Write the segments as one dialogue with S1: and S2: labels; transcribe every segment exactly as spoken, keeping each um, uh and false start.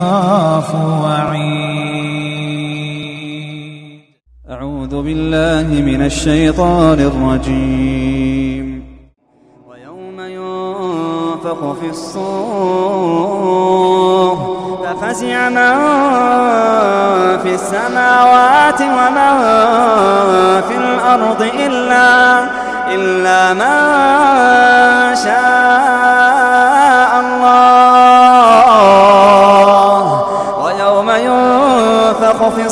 S1: خاف وعيد.
S2: أعوذ بالله من الشيطان الرجيم. ويوم ينفخ في الصور ففزع من في السماوات ومن في الأرض إلا, إلا من شاء الله. ويوم ينفخ في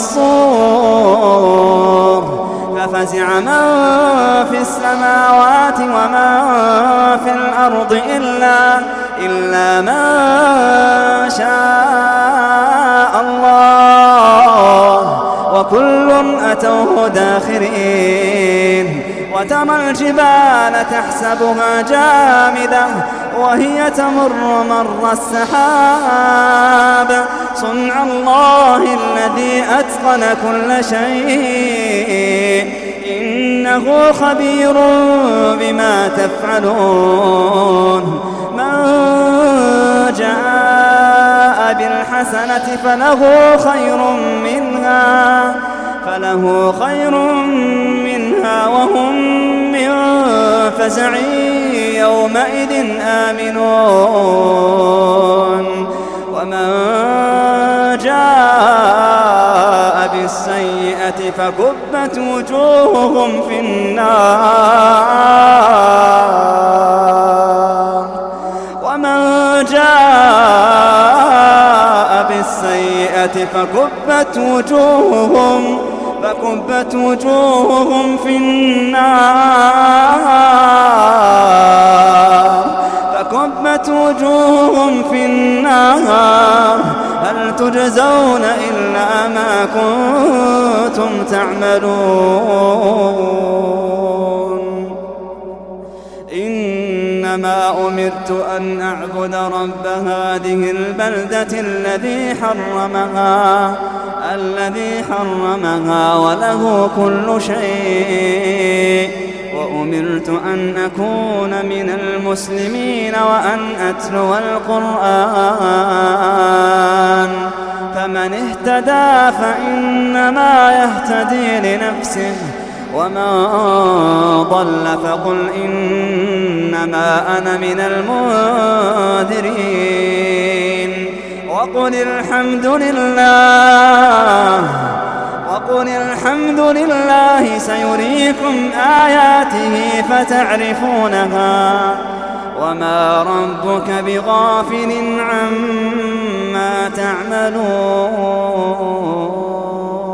S2: الصور ففزع من في السماوات ومن في الأرض إلا, إلا من شاء الله. وكل أتوه داخرين. وترى الجبال تحسبها جامدة وهي تمر مر السحاب. صنع الله الذي أتقن كل شيء إنه خبير بما تفعلون. من جاء بالحسنة فله خير منها فله خير منها وهم من فزع يومئذ آمنون. ومن جاء بالسيئة فكبت وجوههم في النار. ومن جاء بالسيئة فكبت وجوههم فكبت وجوههم في النار فكبت وجوههم في النار هل تجزون إلا ما كنتم تعملون. إنما أمرت أن أعبد رب هذه البلدة الذي حرمها الذي حرمها وله كل شيء. وأمرت أن أكون من المسلمين وأن أتلو القرآن. فمن اهتدى فإنما يهتدي لنفسه ومن ضل فقل إنما أنا من المنذرين. وقل الحمد لله وقل الحمد لله سيريكم آياته فتعرفونها وما ربك بغافل عما تعملون.